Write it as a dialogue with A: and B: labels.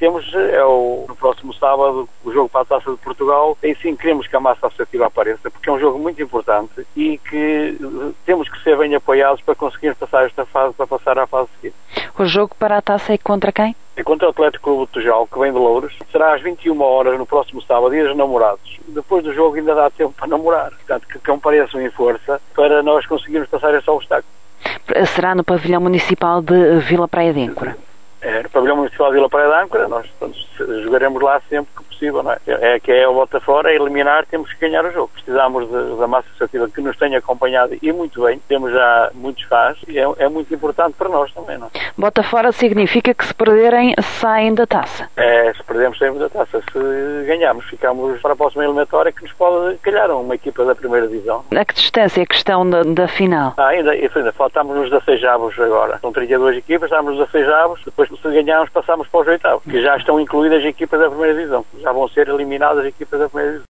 A: temos no próximo sábado o jogo para a Taça de Portugal. Aí sim queremos que a massa associativa apareça, porque é um jogo muito importante e que temos que ser bem apoiados para conseguir passar esta fase, para passar à fase seguinte.
B: O jogo para a Taça é contra quem?
A: É contra o Atlético Clube de Tujal, que vem de Louros. Será às 21 horas no próximo sábado, Dia dos Namorados. Depois do jogo ainda dá tempo para namorar. Portanto, que compareçam em força para nós conseguirmos passar esse obstáculo.
B: Será no pavilhão municipal de Vila Praia de Âncora?
A: No pavilhão municipal de Vila Praia de Âncora. Nós jogaremos lá sempre que possível, não é? É a volta fora, é eliminar, temos que ganhar o jogo. Precisamos da massa associativa que nos tenha acompanhado e muito bem. Temos já muitos fãs e é muito importante para nós também, não é?
B: Bota fora significa que se perderem, saem da taça.
A: Se perdemos, saímos da taça. Se ganharmos, ficamos para a próxima eliminatória, que nos pode calhar uma equipa da primeira divisão.
B: A que distância é a questão da final?
A: Ainda faltamos nos 16 avos agora. São 32 equipas, estamos nos 16 avos. Depois, se ganharmos, passamos para os 8avos, que já estão incluídas as equipas da primeira divisão. Já vão ser eliminadas as equipas da primeira divisão.